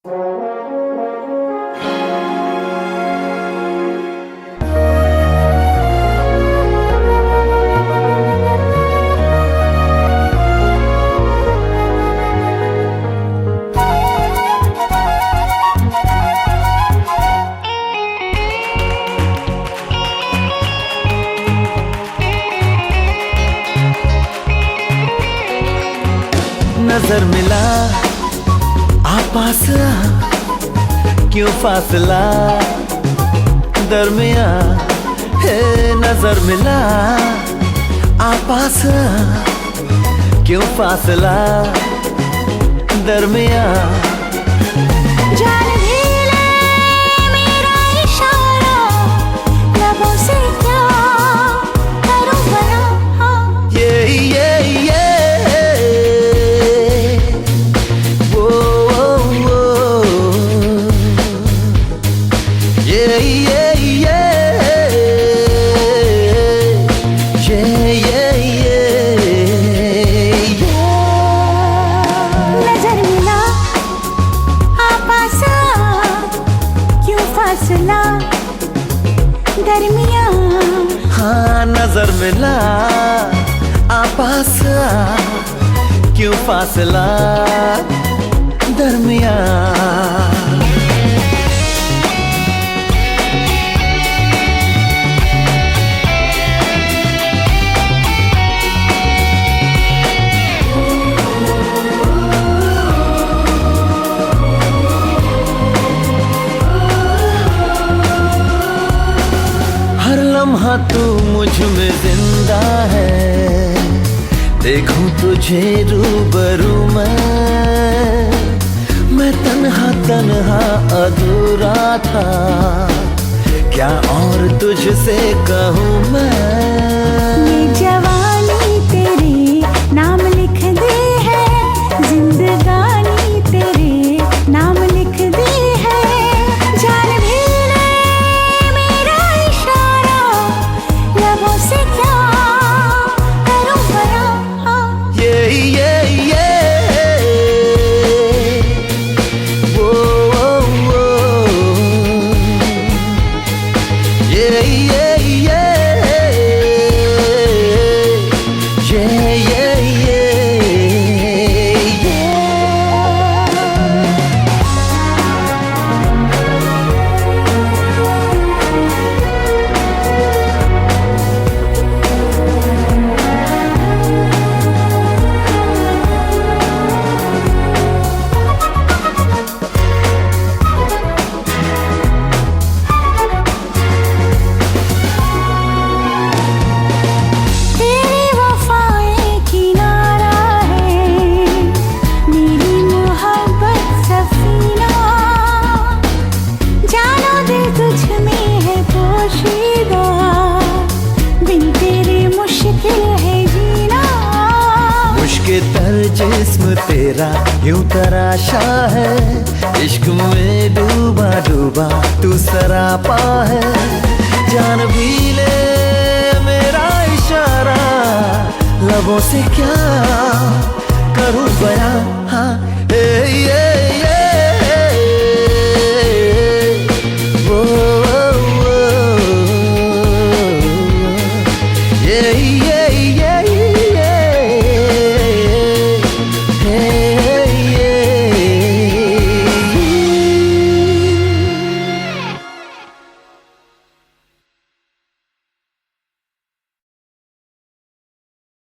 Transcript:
नजर मिला पास क्यों फासला दरमिया है। नजर मिला पास क्यों फासला दरमिया। दरमिया हाँ नजर मिला पास क्यों फासला दरमिया। लम्हा तू मुझ में जिंदा है, देखूं तुझे रूबरू मैं तन्हा तन्हा अधूरा था, क्या और तुझसे कहूँ मैं। ये जवानी तेरे नाम लिख दे है, जिंदगानी तेरे नाम लिख दे है। जान भी ले मेरा इशारा, लबों से क्या करूं बयां। ये तर जिस्म तेरा यूं तराशा है, इश्क में डूबा डूबा तू सरापा है। जान भी ले मेरा इशारा, लबों से क्या करूं बयां। हाँ ये